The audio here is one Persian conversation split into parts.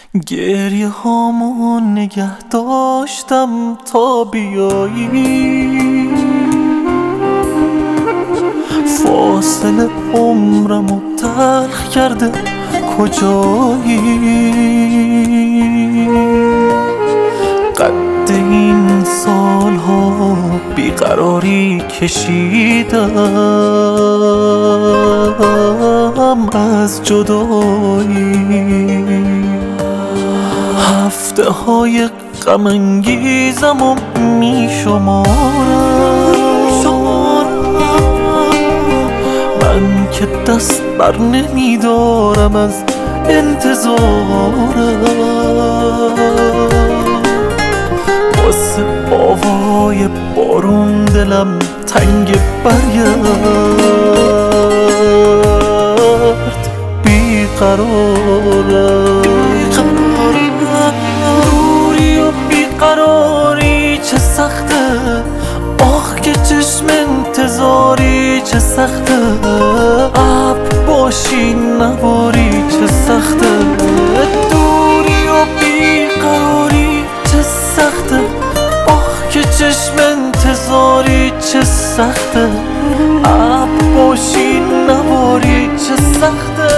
گریه هامو نگه داشتم تا بیایی، فاصله عمرمو تلخ کرده کجایی. قد این سالها بیقراری کشیدم از جدایی، هفته های غم انگیزمو می شمارم، من که دست بر نمیدارم از انتظارم. واسه آوای بارون دلم تنگ برگرد، بیقرارم. دوری و بیقراری چه سخته، آخ که چشم انتظاری چه سخته، اب باشی نباری چه سخته. دوری و بیقراری چه سخته، آخ که چشم انتظاری چه سخته، اب باشی نباری چه سخته.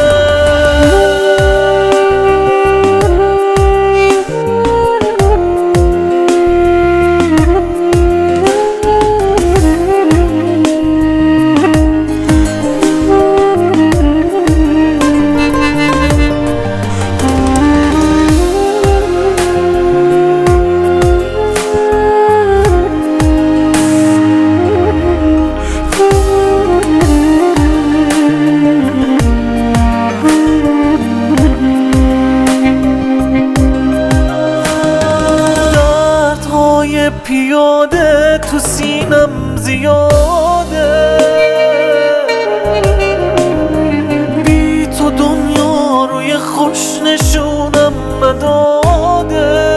پیاده تو سینم زیاده، بی تو دنیا روی خوش نشونم نداده.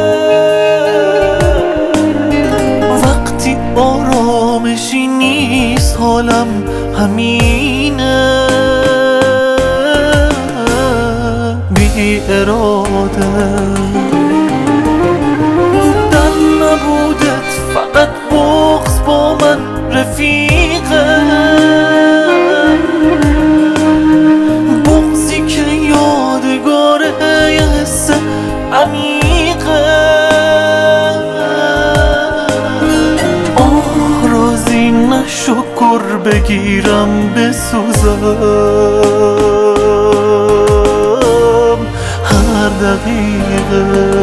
وقتی آرامشی نیست حالم همینه، بی اراده نبودت فقط بغض با من رفیقه، بغضی که یادگاره یه حس عمیقه. آه راضی نشو گر بگیرم بسوزم هر دقیقه.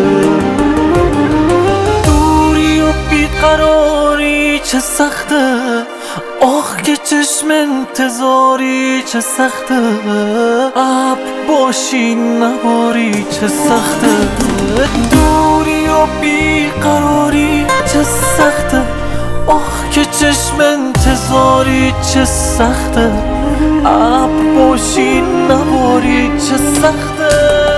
بیقراری چه سخته، آخ که چشم انتظاری چه سخته، اب باشی نباری چه سخته. دوری و بیقراری چه سخته، آخ که چشم انتظاری چه سخته، اب باشی نباری چه سخته.